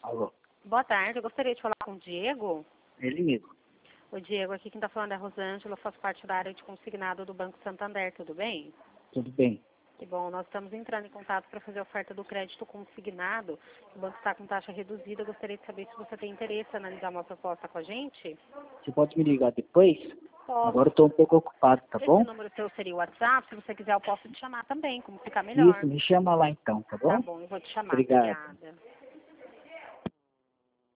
Alô, Boa tarde, eu gostaria de falar com o Diego. ele mesmo. O Diego, aqui quem está falando é a Rosângela, eu faço parte da área de consignado do Banco Santander, tudo bem? Tudo bem? Que bom, nós estamos entrando em contato para fazer a oferta do crédito consignado. O banco está com taxa reduzida, eu gostaria de saber se você tem interesse em analisar uma proposta com a gente. Você pode me ligar depois? Posso. Agora eu estou um pouco ocupado, tá Esse bom? número seu seria o WhatsApp, se você quiser eu posso te chamar também, como ficar melhor. Isso, me chama lá então, tá Tá bom? bom, eu vou te chamar, Obrigado. obrigada.